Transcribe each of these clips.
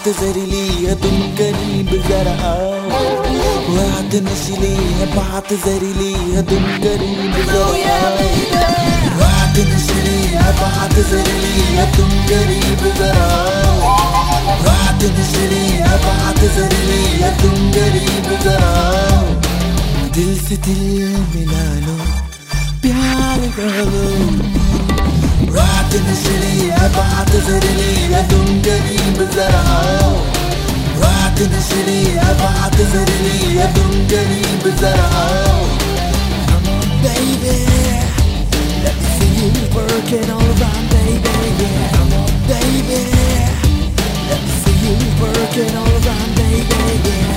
बात जहरीली है, तुम करीब जरा आओ। बात नशीली है, बात जहरीली है, तुम करीब जरा आओ। बात नशीली है, बात जहरीली है, तुम करीब जरा आओ। बात नशीली है, बात जहरीली है, तुम करीब जरा आओ। दिल से दिल मिला लो, प्यार करो। बात नशीली है, बात जहरीली है, तुम करीब जरा आओ। बात नशीली है, बात जहरीली है, तुम करीब जरा आओ। Come on, baby, let me see you working all around, baby. Yeah, come on, baby, let me see you working all around, baby. Yeah.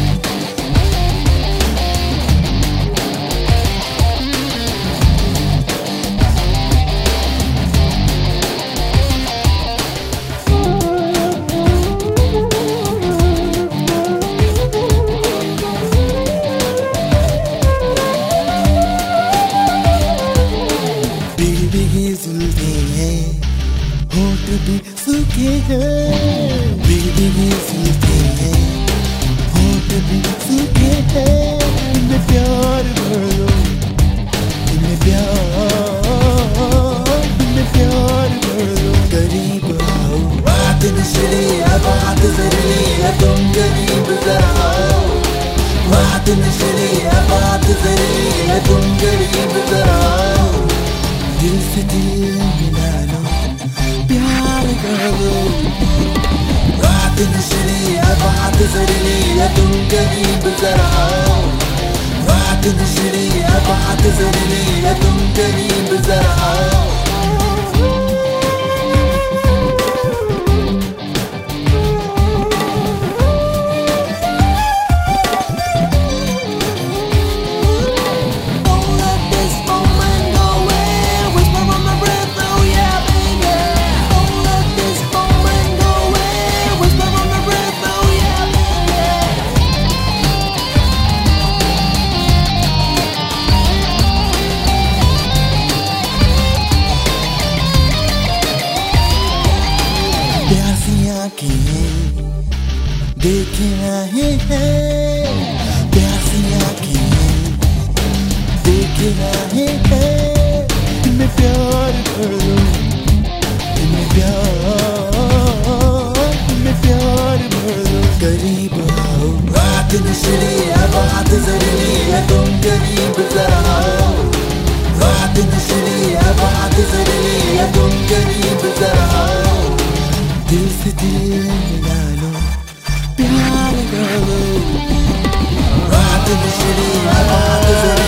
होठ भी सूखे हैं, बीवी भी सूखे हैं, होठ भी सूखे हैं। इनमें प्यार भर लो, इनमें प्यार भर लो। करीब आओ, बात नशीली है, बात जहरीली है, तुम करीब जरा आओ। बात नशीली है, बात जहरीली है, तुम करीब जरा आओ। दिल से दिल मिला लो, प्यार करो। बात नशीली है, बात जहरीली है, तुम करीब जरा आओ। बात नशीली है, बात जहरीली है, तुम करीब जरा आओ। देखे रहे हैं, प्यासी आँखें देखे रहे हैं। इनमें प्यार भरो, इनमें प्यार भरो। करीब आओ, बात नशीली है, बात जहरीली है, तुम करीब जरा आओ। बात नशीली है, बात जहरीली है, तुम करीब जरा आओ। दिल से दिल मिला लो, प्यार करो। बात नशीली है, बात जहरीली